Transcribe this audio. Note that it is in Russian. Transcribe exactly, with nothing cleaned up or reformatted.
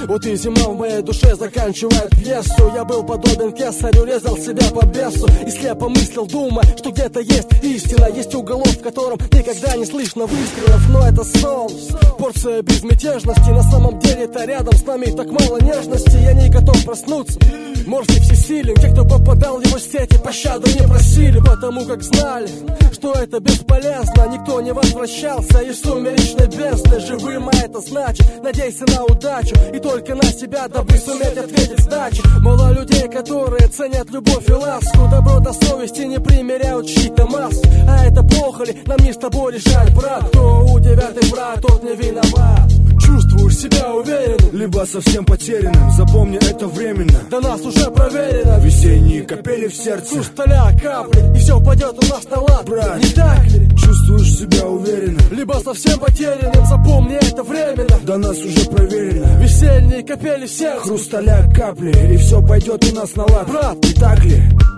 Вот и зима в моей душе заканчивает пьесу. Я был подобен кесарю, резал себя по бесу и слепо мыслил, думая, что где-то есть истина. Есть уголок, в котором никогда не слышно выстрелов. Но это сон, порция безмятежности. На самом деле-то рядом с нами так мало нежности. Я не готов проснуться, Морфий всесилен. Те, кто попадал в его сети, пощады не просили, потому как знали, что это бесполезно. Никто не возвращался из сумеречной бездны живым, а это значит, надейся на удачу и только на себя, дабы суметь ответить сдачи. Мало людей, которые ценят любовь и ласку, добро до совести не примеряют чьи-то маски. А это плохо ли? Нам не с тобой решать, брат. Кто у тебя ты, брат, тот не виноват. Чувствуешь себя уверенным, либо совсем потерянным. Запомни, это временно, до нас уже проверено. Весенние капели в сердце, хрусталя капли, и все пойдет у нас на лад, брат. Не так ли? Чувствуешь себя уверенным, либо совсем потерянным. Запомни, это временно, до нас уже проверено. Весенние капели в сердце, хрусталя капли, и все пойдет у нас на лад, брат. Не так ли?